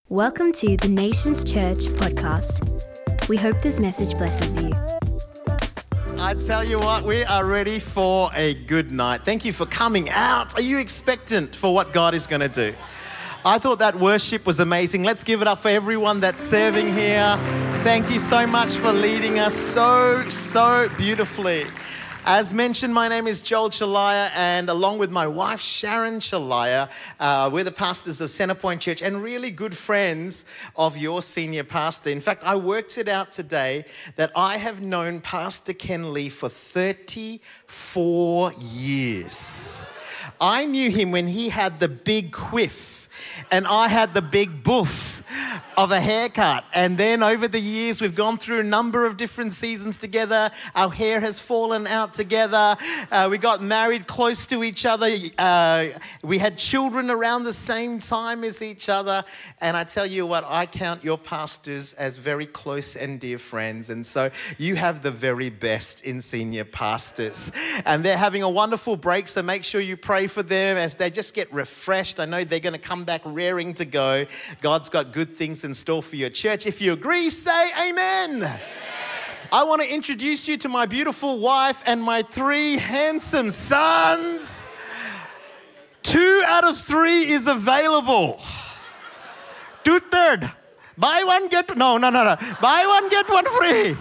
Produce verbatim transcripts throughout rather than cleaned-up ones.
Welcome to the Nations Church podcast. We hope this message blesses you. I tell you what, we are ready for a good night. Thank you for coming out. Are you expectant for what God is going to do? I thought that worship was amazing. Let's give it up for everyone that's serving here. Thank you so much for leading us so, so beautifully. As mentioned, my name is Joel Chalaya, and along with my wife, Sharon Chalaya, uh, we're the pastors of Centrepoint Church and really good friends of your senior pastor. In fact, I worked it out today that I have known Pastor Ken Lee for thirty-four years. I knew him when he had the big quiff and I had the big boof of a haircut. And then over the years, we've gone through a number of different seasons together. Our hair has fallen out together. Uh, we got married close to each other. Uh, we had children around the same time as each other. And I tell you what, I count your pastors as very close and dear friends. And so you have the very best in senior pastors. And they're having a wonderful break, so make sure you pray for them as they just get refreshed. I know they're going to come back raring to go. God's got good things in store for your church. If you agree, say amen. Amen. I want to introduce you to my beautiful wife and my three handsome sons. Two out of three is available. Two third. Buy one, get, no, no, no, no. Buy one, get one free.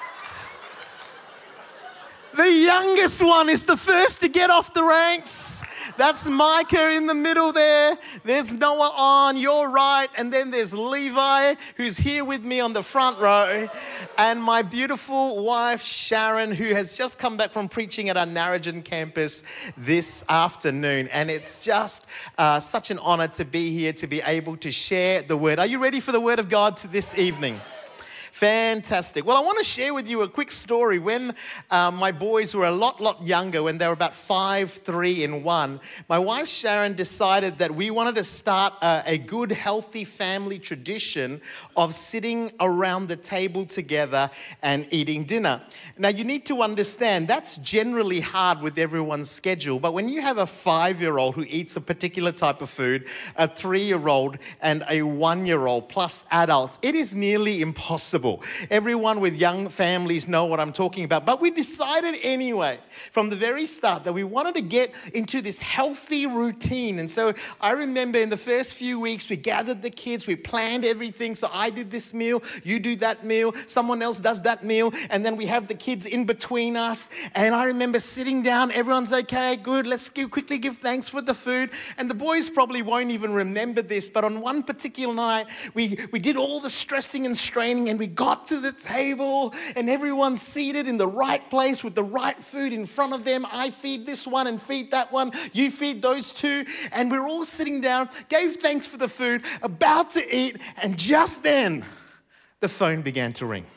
The youngest one is the first to get off the ranks. That's Micah in the middle there. There's Noah on your right. And then there's Levi, who's here with me on the front row. And my beautiful wife, Sharon, who has just come back from preaching at our Narrogin campus this afternoon. And it's just uh, such an honor to be here, to be able to share the word. Are you ready for the word of God this evening? Fantastic. Well, I want to share with you a quick story. When uh, my boys were a lot, lot younger, when they were about five, three, and one, my wife Sharon decided that we wanted to start a, a good, healthy family tradition of sitting around the table together and eating dinner. Now, you need to understand that's generally hard with everyone's schedule, but when you have a five-year-old who eats a particular type of food, a three-year-old and a one-year-old plus adults, it is nearly impossible. Everyone with young families know what I'm talking about. But we decided anyway, from the very start, that we wanted to get into this healthy routine. And so I remember in the first few weeks, we gathered the kids, we planned everything. So I did this meal, you do that meal, someone else does that meal. And then we have the kids in between us. And I remember sitting down, everyone's okay, good, let's give, quickly give thanks for the food. And the boys probably won't even remember this, but on one particular night, we, we did all the stressing and straining, and we got to the table and everyone's seated in the right place with the right food in front of them. I feed this one and feed that one. You feed those two. And we're all sitting down, gave thanks for the food, about to eat. And just then, the phone began to ring.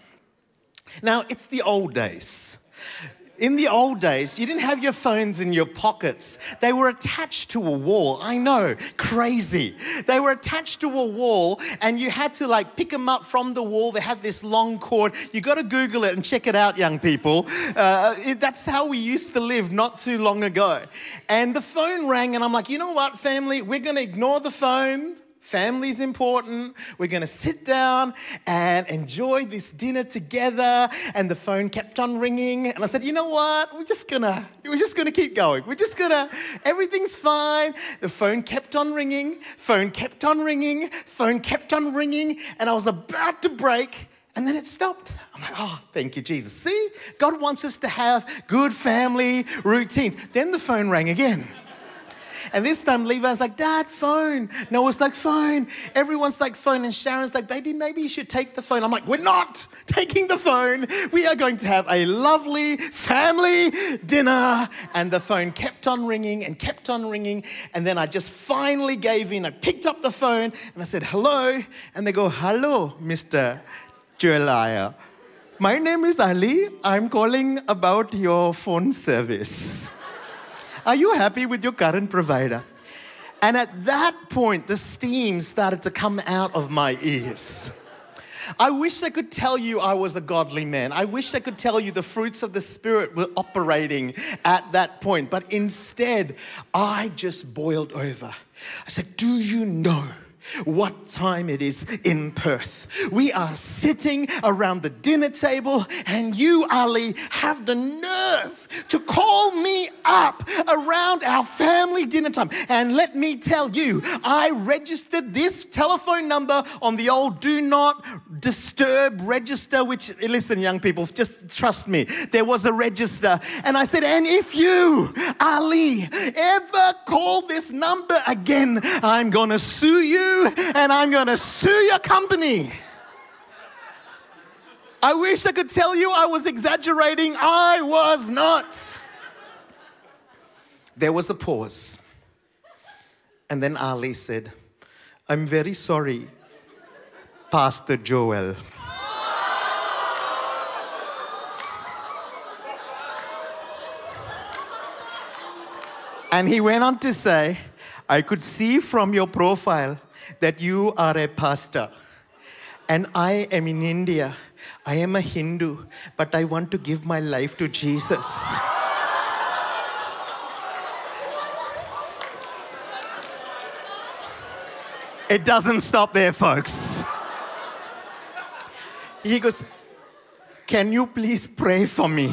Now, it's the old days. In the old days, you didn't have your phones in your pockets. They were attached to a wall. I know, crazy. They were attached to a wall, and you had to like pick them up from the wall. They had this long cord. You got to Google it and check it out, young people. Uh, it, that's how we used to live not too long ago. And the phone rang, and I'm like, you know what, family? We're going to ignore the phone. Family's important. We're going to sit down and enjoy this dinner together. And the phone kept on ringing. And I said, you know what? We're just going to, we're just going to keep going. We're just going to, everything's fine. The phone kept on ringing. Phone kept on ringing. Phone kept on ringing. And I was about to break. And then it stopped. I'm like, oh, thank you, Jesus. See, God wants us to have good family routines. Then the phone rang again. And this time Levi's like, Dad, phone. Noah's like, phone. Everyone's like, phone. And Sharon's like, baby, maybe you should take the phone. I'm like, we're not taking the phone. We are going to have a lovely family dinner. And the phone kept on ringing and kept on ringing. And then I just finally gave in. I picked up the phone and I said, hello. And they go, hello, Mister Chalaya. My name is Ali. I'm calling about your phone service. Are you happy with your current provider? And at that point, the steam started to come out of my ears. I wish I could tell you I was a godly man. I wish I could tell you the fruits of the Spirit were operating at that point. But instead, I just boiled over. I said, do you know what time it is in Perth. We are sitting around the dinner table and you, Ali, have the nerve to call me up around our family dinner time. And let me tell you, I registered this telephone number on the old do not disturb register, which, listen, young people, just trust me, there was a register. And I said, and if you, Ali, ever call this number again, I'm going to sue you and I'm going to sue your company. I wish I could tell you I was exaggerating. I was not. There was a pause. And then Ali said, I'm very sorry, Pastor Joel. And he went on to say, I could see from your profile that you are a pastor. And I am in India. I am a Hindu, but I want to give my life to Jesus. It doesn't stop there, folks. He goes, can you please pray for me?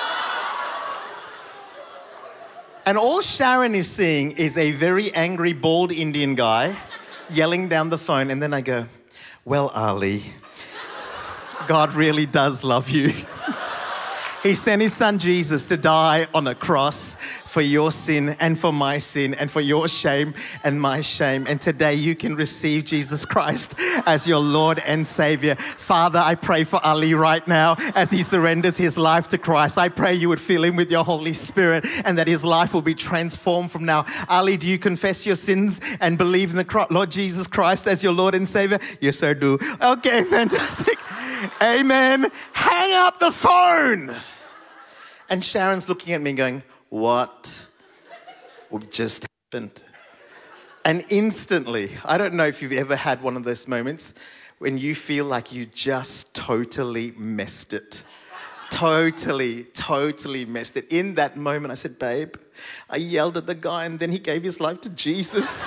And all Sharon is seeing is a very angry, bald Indian guy yelling down the phone. And then I go, well, Ali, God really does love you. He sent his son Jesus to die on the cross for your sin and for my sin and for your shame and my shame. And today you can receive Jesus Christ as your Lord and Savior. Father, I pray for Ali right now as he surrenders his life to Christ. I pray you would fill him with your Holy Spirit and that his life will be transformed from now. Ali, do you confess your sins and believe in the Lord Jesus Christ as your Lord and Savior? Yes, I do. Okay, fantastic. Amen. Hang up the phone. And Sharon's looking at me going, what just happened? And instantly, I don't know if you've ever had one of those moments when you feel like you just totally messed it. Totally, totally messed it. In that moment, I said, babe, I yelled at the guy and then he gave his life to Jesus.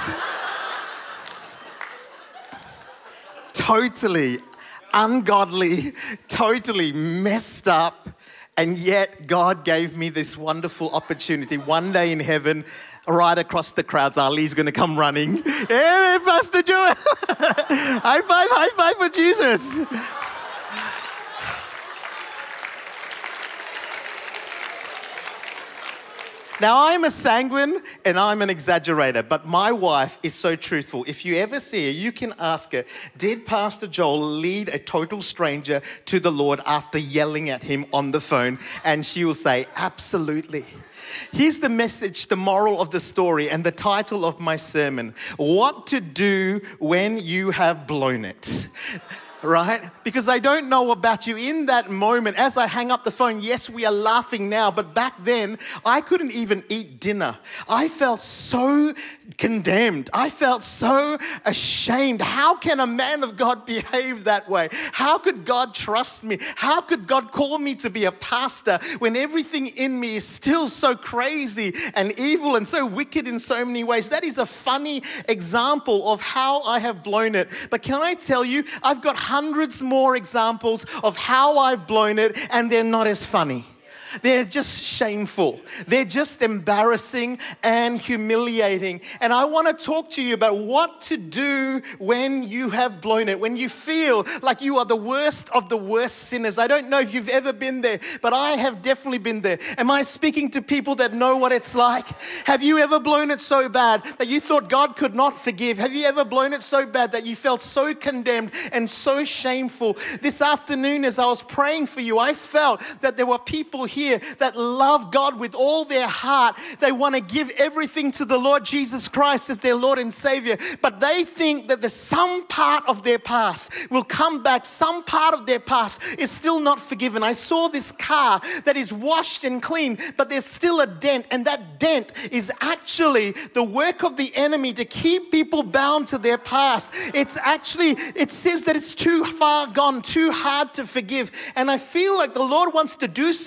Totally ungodly, totally messed up. And yet God gave me this wonderful opportunity. One day in heaven, right across the crowds, Ali's going to come running. Hey, Pastor Joel. High five, high five for Jesus. Now, I'm a sanguine and I'm an exaggerator, but my wife is so truthful. If you ever see her, you can ask her, did Pastor Joel lead a total stranger to the Lord after yelling at him on the phone? And she will say, absolutely. Here's the message, the moral of the story, and the title of my sermon: What to do when you have blown it. Right? Because I don't know about you, in that moment, as I hang up the phone, yes, we are laughing now, but back then, I couldn't even eat dinner. I felt so condemned. I felt so ashamed. How can a man of God behave that way? How could God trust me? How could God call me to be a pastor when everything in me is still so crazy and evil and so wicked in so many ways? That is a funny example of how I have blown it. But can I tell you, I've got hundreds more examples of how I've blown it, and they're not as funny. They're just shameful. They're just embarrassing and humiliating. And I want to talk to you about what to do when you have blown it, when you feel like you are the worst of the worst sinners. I don't know if you've ever been there, but I have definitely been there. Am I speaking to people that know what it's like? Have you ever blown it so bad that you thought God could not forgive? Have you ever blown it so bad that you felt so condemned and so shameful? This afternoon, as I was praying for you, I felt that there were people here that love God with all their heart. They want to give everything to the Lord Jesus Christ as their Lord and Savior, but they think that there's some part of their past will come back. Some part of their past is still not forgiven. I saw this car that is washed and clean, but there's still a dent, and that dent is actually the work of the enemy to keep people bound to their past. It's actually, it says that it's too far gone, too hard to forgive, and I feel like the Lord wants to do something powerful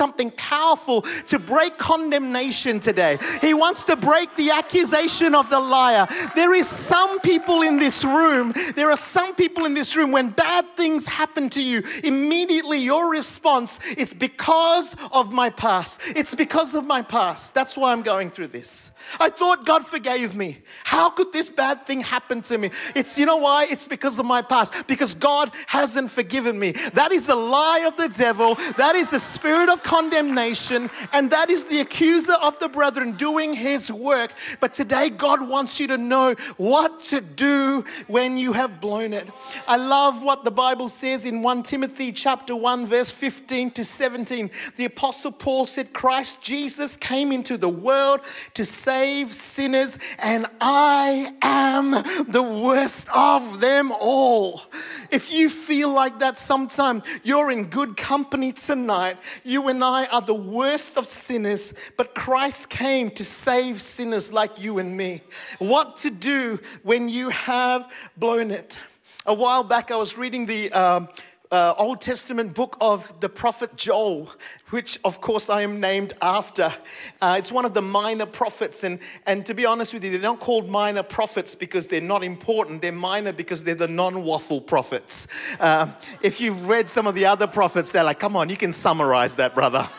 powerful to break condemnation today. He wants to break the accusation of the liar. There is some people in this room, there are some people in this room, when bad things happen to you, immediately your response is because of my past. It's because of my past. That's why I'm going through this. I thought God forgave me. How could this bad thing happen to me? It's, you know why? It's because of my past. Because God hasn't forgiven me. That is the lie of the devil. That is the spirit of condemnation. And that is the accuser of the brethren doing his work. But today God wants you to know what to do when you have blown it. I love what the Bible says in First Timothy chapter one, verse fifteen to seventeen. The Apostle Paul said, Christ Jesus came into the world to save sinners, and I am the worst of them all. If you feel like that sometime, you're in good company tonight. You and I are the worst of sinners, but Christ came to save sinners like you and me. What to do when you have blown it? A while back, I was reading the um, Uh, Old Testament book of the prophet Joel, which of course I am named after. Uh, it's one of the minor prophets, and, and to be honest with you, they're not called minor prophets because they're not important. They're minor because they're the non-waffle prophets. Uh, if you've read some of the other prophets, they're like, come on, you can summarize that, brother.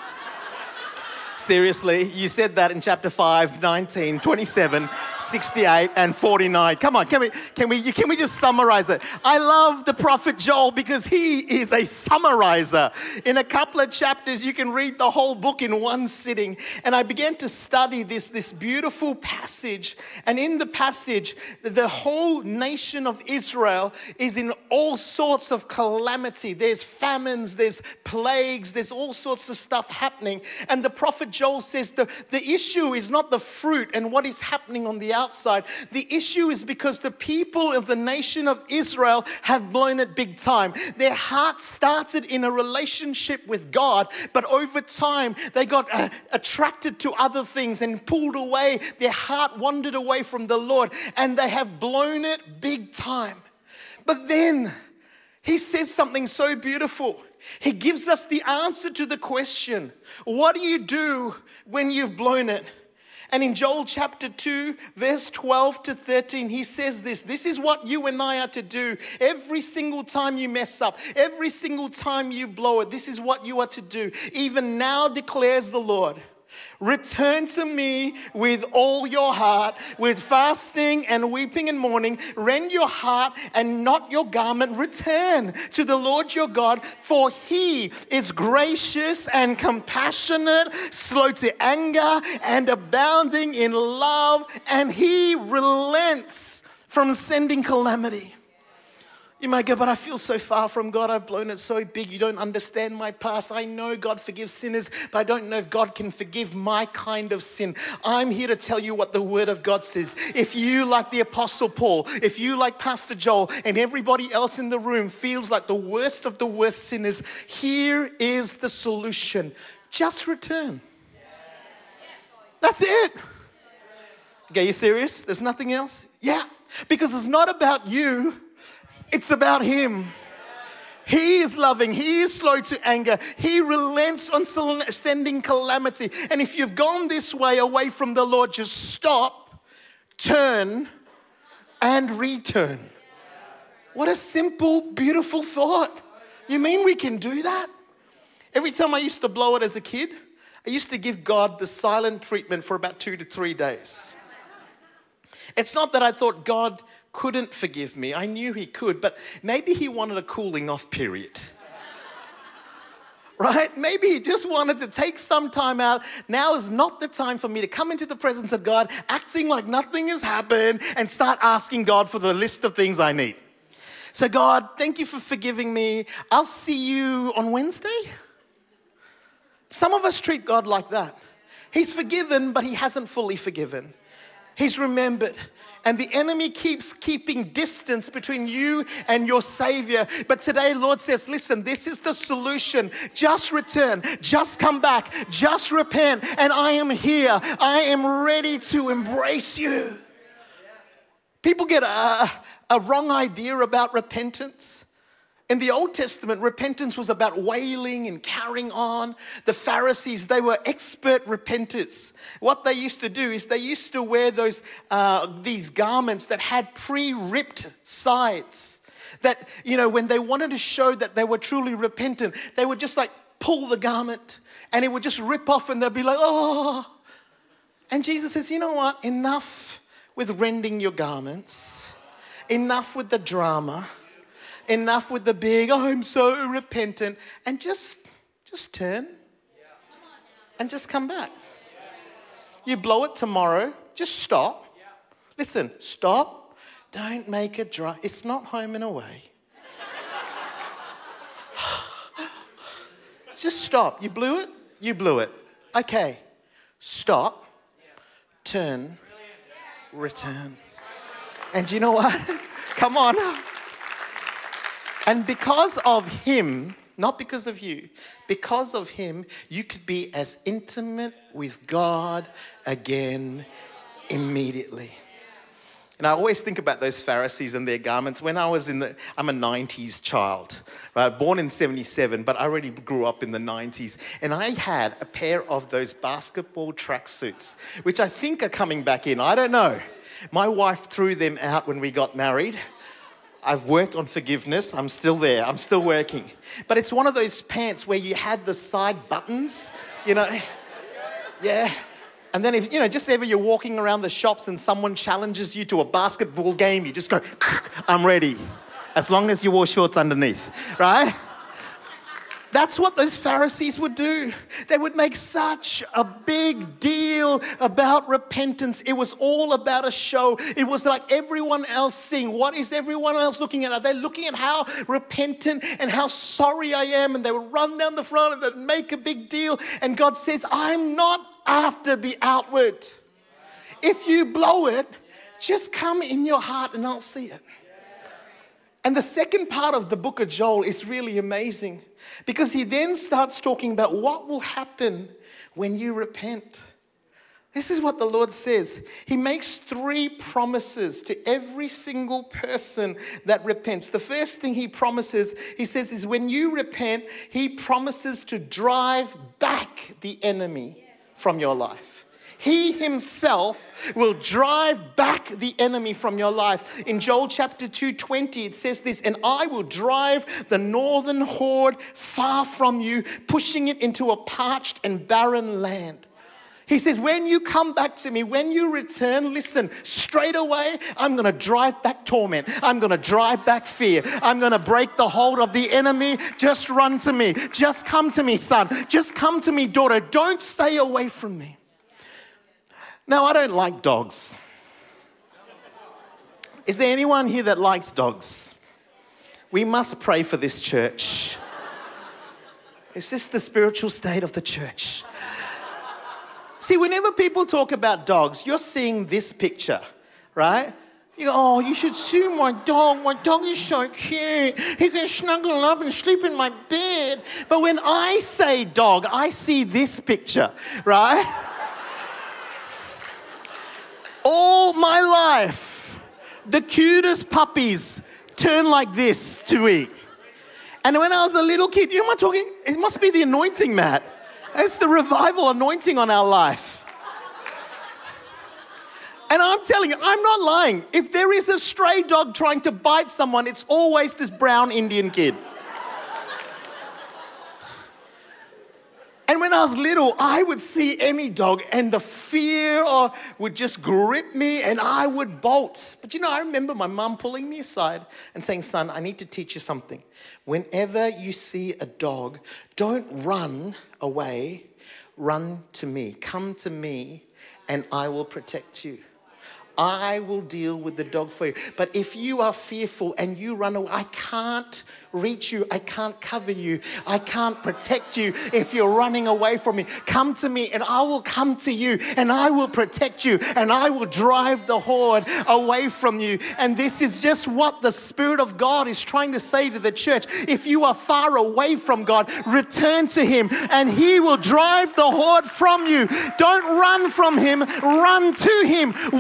Seriously, you said that in chapter five, nineteen, twenty-seven, sixty-eight, and forty-nine. Come on, can we, can we, can we just summarize it? I love the prophet Joel because he is a summarizer. In a couple of chapters, you can read the whole book in one sitting. And I began to study this, this beautiful passage. And in the passage, the whole nation of Israel is in all sorts of calamity. There's famines, there's plagues, there's all sorts of stuff happening. And the prophet Joel says the, the issue is not the fruit and what is happening on the outside. The issue is because the people of the nation of Israel have blown it big time. Their heart started in a relationship with God, but over time they got uh, attracted to other things and pulled away. Their heart wandered away from the Lord, and they have blown it big time. But then he says something so beautiful. He gives us the answer to the question, what do you do when you've blown it? And in Joel chapter two, verse twelve to thirteen, he says this. This is what you and I are to do. Every single time you mess up, every single time you blow it, this is what you are to do. Even now declares the Lord. Return to me with all your heart, with fasting and weeping and mourning. Rend your heart and not your garment. Return to the Lord your God, for he is gracious and compassionate, slow to anger and abounding in love, and he relents from sending calamity. You might go, but I feel so far from God. I've blown it so big. You don't understand my past. I know God forgives sinners, but I don't know if God can forgive my kind of sin. I'm here to tell you what the Word of God says. If you, like the Apostle Paul, if you, like Pastor Joel, and everybody else in the room feels like the worst of the worst sinners, here is the solution. Just return. That's it. Okay, you serious? There's nothing else? Yeah, because it's not about you. It's about him. He is loving. He is slow to anger. He relents on sending calamity. And if you've gone this way away from the Lord, just stop, turn, and return. What a simple, beautiful thought. You mean we can do that? Every time I used to blow it as a kid, I used to give God the silent treatment for about two to three days. It's not that I thought God couldn't forgive me. I knew he could, but maybe he wanted a cooling off period. Right? Maybe he just wanted to take some time out. Now is not the time for me to come into the presence of God, acting like nothing has happened, and start asking God for the list of things I need. So God, thank you for forgiving me. I'll see you on Wednesday. Some of us treat God like that. He's forgiven, but he hasn't fully forgiven. He's remembered. And the enemy keeps keeping distance between you and your Savior. But today, Lord says, listen, this is the solution. Just return. Just come back. Just repent. And I am here. I am ready to embrace you. People get a, a wrong idea about repentance. In the Old Testament, repentance was about wailing and carrying on. The Pharisees, they were expert repenters. What they used to do is they used to wear those uh, these garments that had pre-ripped sides. That, you know, when they wanted to show that they were truly repentant, they would just like pull the garment and it would just rip off and they'd be like, oh. And Jesus says, you know what? Enough with rending your garments. Enough with the drama. Enough with the big, oh, I'm so repentant. And just, just turn and just come back. You blow it tomorrow, just stop. Listen, stop. Don't make it dry. It's not Home and Away. Just stop. You blew it? You blew it. Okay. Stop. Turn. Return. And you know what? Come on. And because of him, not because of you, because of him, you could be as intimate with God again immediately. And I always think about those Pharisees and their garments. When I was in the, I'm a nineties child, right? Born in seventy-seven, but I already grew up in the nineties. And I had a pair of those basketball tracksuits, which I think are coming back in. I don't know. My wife threw them out when we got married. I've worked on forgiveness. I'm still there. I'm still working. But it's one of those pants where you had the side buttons, you know. Yeah. And then if, you know, just ever you're walking around the shops and someone challenges you to a basketball game, you just go, I'm ready. As long as you wore shorts underneath, right? That's what those Pharisees would do. They would make such a big deal about repentance. It was all about a show. It was like everyone else seeing. What is everyone else looking at? Are they looking at how repentant and how sorry I am? And they would run down the front and they'd make a big deal. And God says, I'm not after the outward. If you blow it, just come in your heart and I'll see it. And the second part of the book of Joel is really amazing because he then starts talking about what will happen when you repent. This is what the Lord says. He makes three promises to every single person that repents. The first thing he promises, he says, is when you repent, he promises to drive back the enemy from your life. He himself will drive back the enemy from your life. In Joel chapter two twenty, it says this, and I will drive the northern horde far from you, pushing it into a parched and barren land. He says, when you come back to me, when you return, listen, straight away, I'm going to drive back torment. I'm going to drive back fear. I'm going to break the hold of the enemy. Just run to me. Just come to me, son. Just come to me, daughter. Don't stay away from me. Now, I don't like dogs. Is there anyone here that likes dogs? We must pray for this church. Is this the spiritual state of the church? See, whenever people talk about dogs, you're seeing this picture, right? You go, oh, you should see my dog. My dog is so cute. He can snuggle up and sleep in my bed. But when I say dog, I see this picture, right? All my life, the cutest puppies turn like this to me. And when I was a little kid, you know what I'm talking? It must be the anointing, Matt. It's the revival anointing on our life. And I'm telling you, I'm not lying. If there is a stray dog trying to bite someone, it's always this brown Indian kid. And when I was little, I would see any dog and the fear would just grip me and I would bolt. But you know, I remember my mum pulling me aside and saying, son, I need to teach you something. Whenever you see a dog, don't run away, run to me. Come to me and I will protect you. I will deal with the dog for you. But if you are fearful and you run away, I can't reach you. I can't cover you. I can't protect you if you're running away from me. Come to me and I will come to you and I will protect you and I will drive the horde away from you. And this is just what the Spirit of God is trying to say to the church. If you are far away from God, return to him and he will drive the horde from you. Don't run from him, run to him. Why have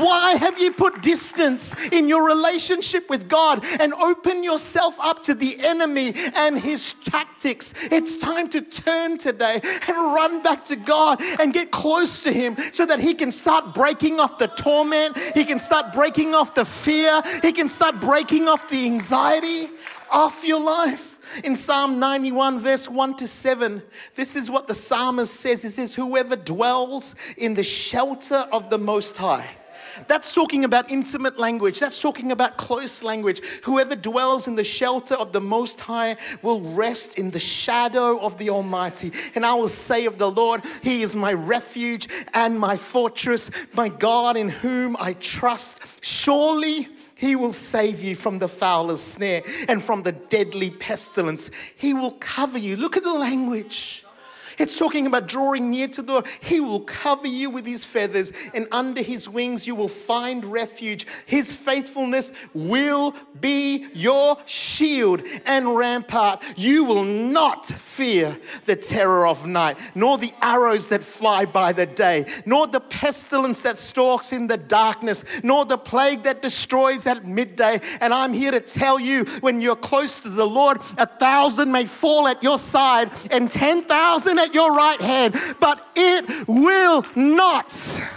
Have you put distance in your relationship with God and open yourself up to the enemy and his tactics? It's time to turn today and run back to God and get close to him so that he can start breaking off the torment. He can start breaking off the fear. He can start breaking off the anxiety off your life. In Psalm ninety-one, verse one to seven, this is what the psalmist says. It says, whoever dwells in the shelter of the Most High. That's talking about intimate language. That's talking about close language. Whoever dwells in the shelter of the Most High will rest in the shadow of the Almighty. And I will say of the Lord, he is my refuge and my fortress, my God in whom I trust. Surely he will save you from the fowler's snare and from the deadly pestilence. He will cover you. Look at the language. It's talking about drawing near to the Lord. He will cover you with his feathers, and under his wings you will find refuge. His faithfulness will be your shield and rampart. You will not fear the terror of night, nor the arrows that fly by the day, nor the pestilence that stalks in the darkness, nor the plague that destroys at midday. And I'm here to tell you, when you're close to the Lord, a thousand may fall at your side and ten thousand at your right hand, but it will not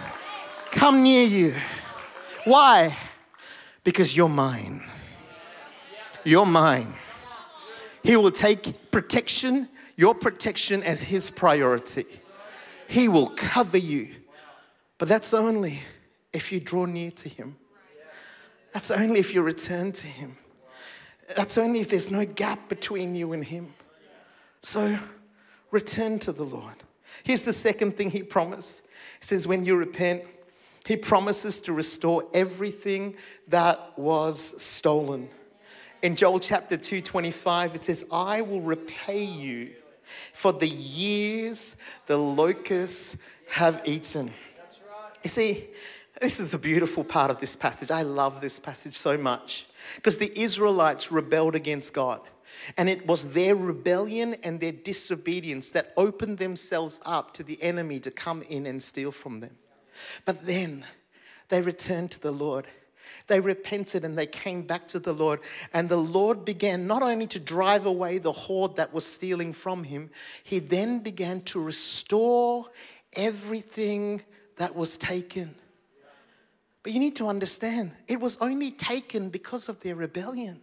come near you. Why? Because you're mine. You're mine. He will take protection, your protection, as his priority. He will cover you. But that's only if you draw near to him. That's only if you return to him. That's only if there's no gap between you and him. So return to the Lord. Here's the second thing he promised. He says, when you repent, he promises to restore everything that was stolen. In Joel chapter two twenty-five, it says, I will repay you for the years the locusts have eaten. You see, this is a beautiful part of this passage. I love this passage so much because the Israelites rebelled against God. And it was their rebellion and their disobedience that opened themselves up to the enemy to come in and steal from them. But then they returned to the Lord. They repented and they came back to the Lord. And the Lord began not only to drive away the horde that was stealing from him, he then began to restore everything that was taken. But you need to understand, it was only taken because of their rebellion.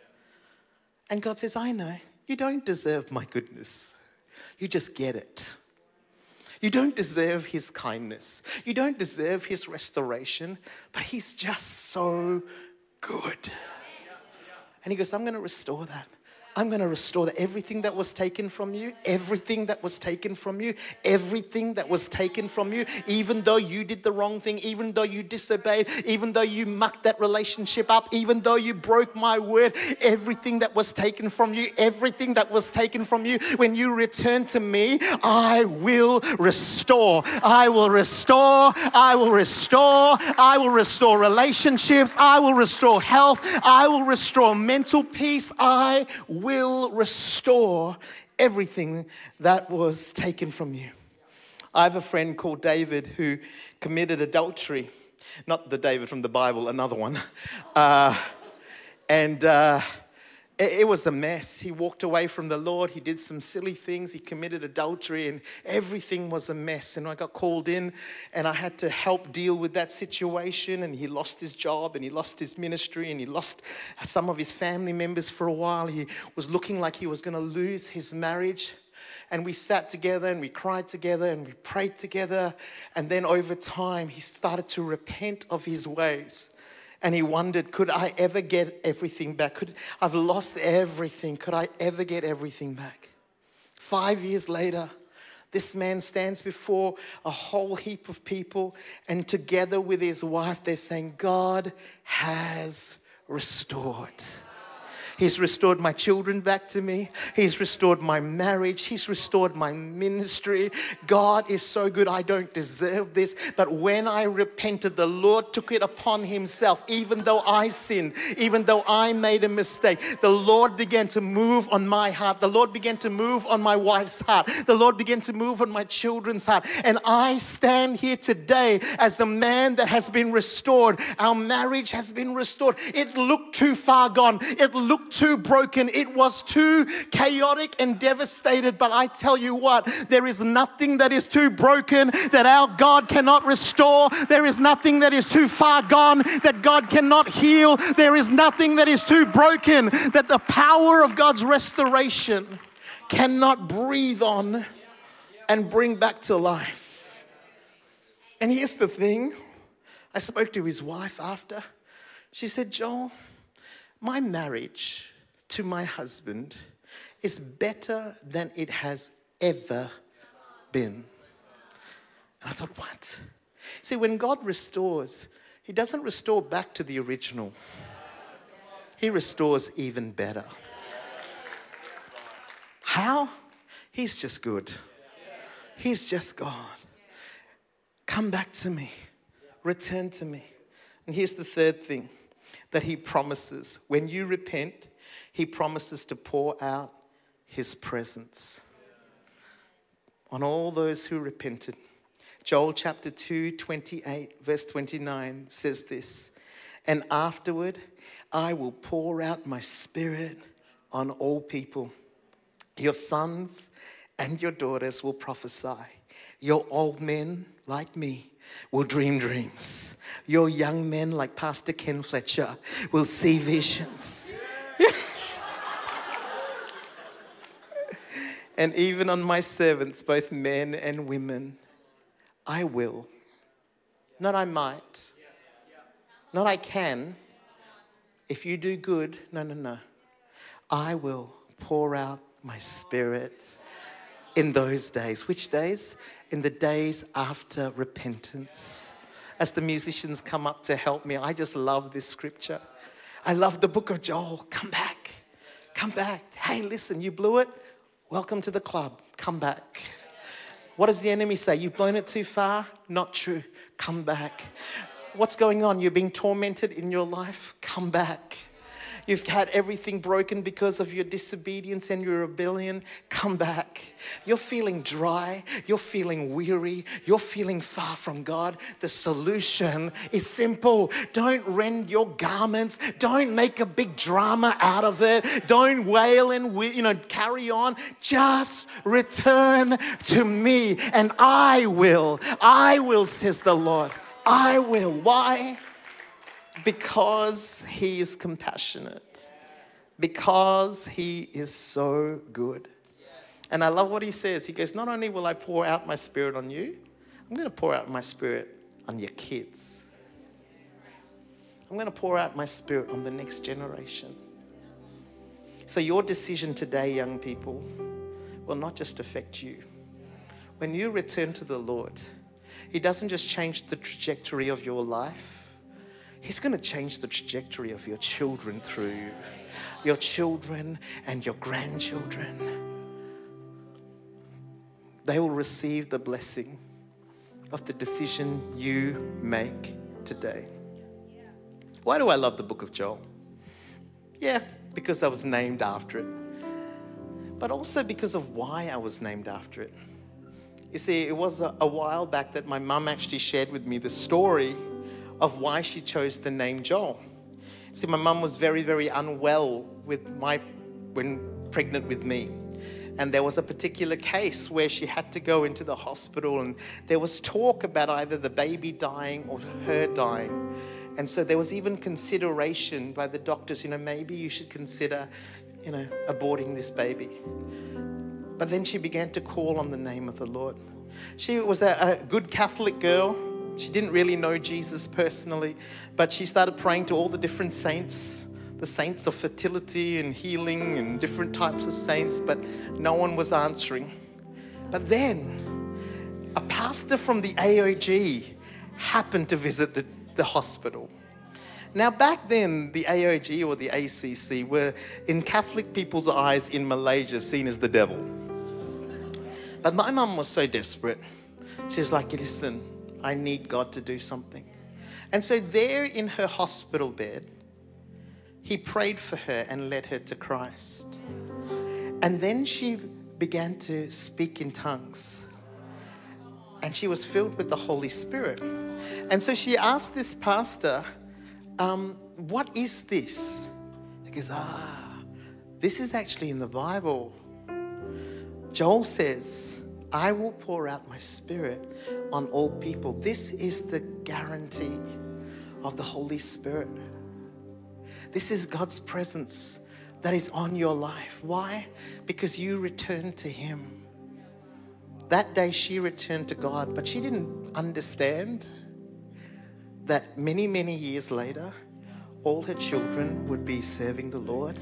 And God says, I know, you don't deserve my goodness. You just get it. You don't deserve his kindness. You don't deserve his restoration, but he's just so good. And he goes, I'm going to restore that. I'm going to restore that. Everything that was taken from you, everything that was taken from you, everything that was taken from you, even though you did the wrong thing, even though you disobeyed, even though you mucked that relationship up, even though you broke my word, everything that was taken from you, everything that was taken from you, when you return to me, I will restore. I will restore. I will restore. I will restore relationships. I will restore health. I will restore mental peace. I will will restore everything that was taken from you. I have a friend called David who committed adultery. Not the David from the Bible, another one. Uh, and uh, it, it was a mess. He walked away from the Lord. He did some silly things. He committed adultery and everything was a mess. And I got called in and I had to help deal with that situation. And he lost his job and he lost his ministry and he lost some of his family members for a while. He was looking like he was going to lose his marriage. And we sat together and we cried together and we prayed together. And then over time, he started to repent of his ways. And he wondered, could I ever get everything back? Could I've lost everything. Could I ever get everything back? Five years later, this man stands before a whole heap of people. And together with his wife, they're saying, God has restored. He's restored my children back to me. He's restored my marriage. He's restored my ministry. God is so good. I don't deserve this. But when I repented, the Lord took it upon himself. Even though I sinned, even though I made a mistake, the Lord began to move on my heart. The Lord began to move on my wife's heart. The Lord began to move on my children's heart. And I stand here today as a man that has been restored. Our marriage has been restored. It looked too far gone. It looked too broken. It was too chaotic and devastated. But I tell you what, there is nothing that is too broken that our God cannot restore. There is nothing that is too far gone that God cannot heal. There is nothing that is too broken that the power of God's restoration cannot breathe on and bring back to life. And here's the thing. I spoke to his wife after. She said, Joel, my marriage to my husband is better than it has ever been. And I thought, what? See, when God restores, he doesn't restore back to the original. He restores even better. How? He's just good. He's just God. Come back to me. Return to me. And here's the third thing that he promises. When you repent, he promises to pour out his presence on all those who repented. Joel chapter two, twenty-eight, verse twenty-nine says this, and afterward I will pour out my spirit on all people. Your sons and your daughters will prophesy. Your old men, like me, will dream dreams. Your young men, like Pastor Ken Fletcher, will see visions. And even on my servants, both men and women, I will. Not I might. Not I can. If you do good, no, no, no. I will pour out my spirit in those days. Which days? In the days after repentance. As the musicians come up to help me, I just love this scripture. I love the book of Joel. Come back. Come back. Hey, listen, you blew it. Welcome to the club. Come back. What does the enemy say? You've blown it too far? Not true. Come back. What's going on? You're being tormented in your life? Come back. You've had everything broken because of your disobedience and your rebellion. Come back. You're feeling dry. You're feeling weary. You're feeling far from God. The solution is simple. Don't rend your garments. Don't make a big drama out of it. Don't wail and, you know, carry on. Just return to me and I will. I will, says the Lord. I will. Why? Because he is compassionate. Because he is so good. And I love what he says. He goes, not only will I pour out my spirit on you, I'm going to pour out my spirit on your kids. I'm going to pour out my spirit on the next generation. So your decision today, young people, will not just affect you. When you return to the Lord, he doesn't just change the trajectory of your life. He's going to change the trajectory of your children through you. Your children and your grandchildren. They will receive the blessing of the decision you make today. Why do I love the book of Joel? Yeah, because I was named after it. But also because of why I was named after it. You see, it was a, a while back that my mum actually shared with me the story of why she chose the name Joel. See, my mum was very, very unwell with my when pregnant with me. And there was a particular case where she had to go into the hospital and there was talk about either the baby dying or her dying. And so there was even consideration by the doctors, you know, maybe you should consider, you know, aborting this baby. But then she began to call on the name of the Lord. She was a, a good Catholic girl. She didn't really know Jesus personally, but she started praying to all the different saints, the saints of fertility and healing and different types of saints, but no one was answering. But then a pastor from the A O G happened to visit the, the hospital. Now, back then, the A O G or the A C C were, in Catholic people's eyes in Malaysia, seen as the devil. But my mum was so desperate. She was like, listen, I need God to do something. And so there in her hospital bed, he prayed for her and led her to Christ. And then she began to speak in tongues. And she was filled with the Holy Spirit. And so she asked this pastor, um, what is this? He goes, ah, this is actually in the Bible. Joel says, I will pour out my Spirit on all people. This is the guarantee of the Holy Spirit. This is God's presence that is on your life. Why? Because you returned to Him. That day she returned to God, but she didn't understand that many, many years later, all her children would be serving the Lord.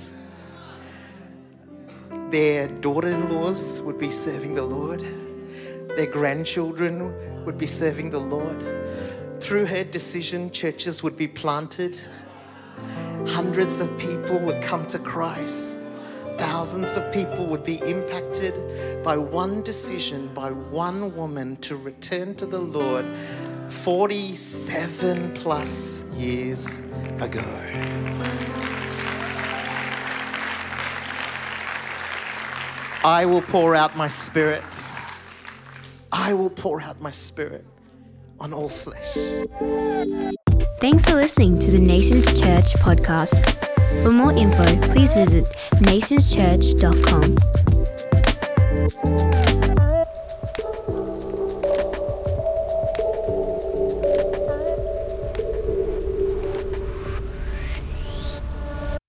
Their daughter-in-laws would be serving the Lord. Their grandchildren would be serving the Lord. Through her decision, churches would be planted. Hundreds of people would come to Christ. Thousands of people would be impacted by one decision, by one woman to return to the Lord forty-seven plus years ago. I will pour out my Spirit. I will pour out my Spirit on all flesh. Thanks for listening to the Nations Church podcast. For more info, please visit nations church dot com.